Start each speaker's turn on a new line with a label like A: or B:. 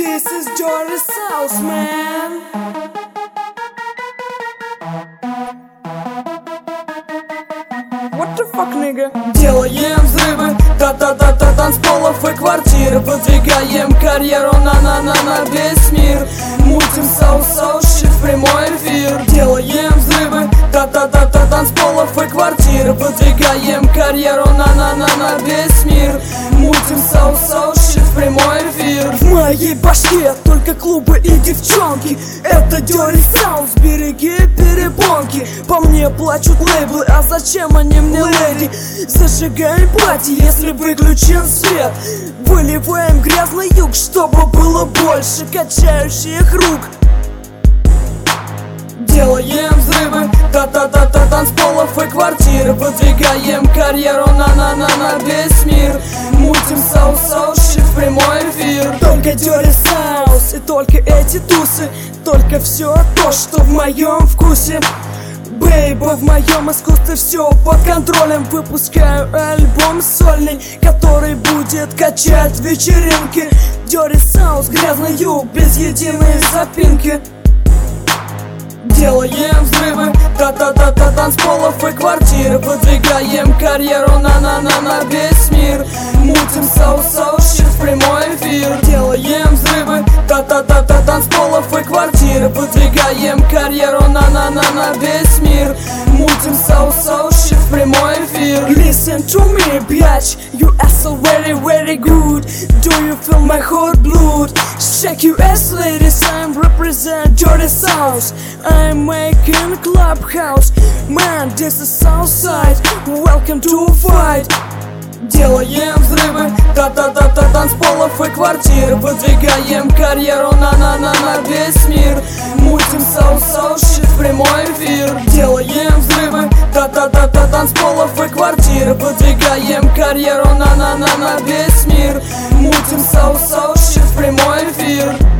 A: This is Dirty South, man. What the fuck, nigga? Делаем взрывы, та-та-та-та, танцполов и квартир. Выдвигаем карьеру на весь мир. Мутим соус щит в прямой эфир. Делаем взрывы, та-та-та-та, танцполов и квартир. Выдвигаем карьеру на весь мир. Мутим соус щит в прямой эфир. В моей башке только клубы и девчонки. Это Dirty South, береги перепонки. По мне плачут лейблы, а зачем они мне, леди? Зажигаем пати, если выключен свет. Выливаем грязный юг, чтобы было больше качающих рук. Делаем взрывы, та-та-та-та, танцполов и квартир. Выдвигаем карьеру на весь мир. Мутим соус щит в прямой эфир. Только Dirty South и только эти тусы. Только все то, что в моем вкусе. Бейба, в моем искусстве все под контролем. Выпускаю альбом сольный, который будет качать вечеринки. Dirty South, грязный юг, без единой запинки. Делаем взрывы, та-та-та-та, танцполов и квартир. Выдвигаем карьеру на весь мир. Мутим соус щит в прямой эфир. Делаем взрывы, та-та-та-та, танцполов и квартир. Выдвигаем карьеру на весь мир. Мутим соус щит в прямой эфир. Listen to me, bitch, you ass so very, very good. Do you feel my hot blood? Shake your ass, ladies, I'm represent Dirty South. I'm making clubhouse, man, this is Southside. Welcome to a fight. Делаем взрывы, та-та-та-та, танцполов и квартир. Выдвигаем карьеру на весь мир. Мутим соус щит в прямой эфир. Делаем взрывы, та-та-та-та, танцполов и квартир. Выдвигаем карьеру на весь мир. Мутим соус щит в прямой эфир.